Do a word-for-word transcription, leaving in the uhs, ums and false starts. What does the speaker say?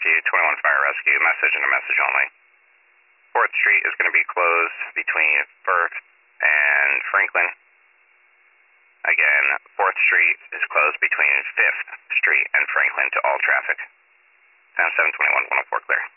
to twenty-one Fire Rescue, message and a message only. fourth Street is going to be closed between First and Franklin. Again, fourth Street is closed between fifth Street and Franklin to all traffic. Sound seven twenty-one, one oh four clear.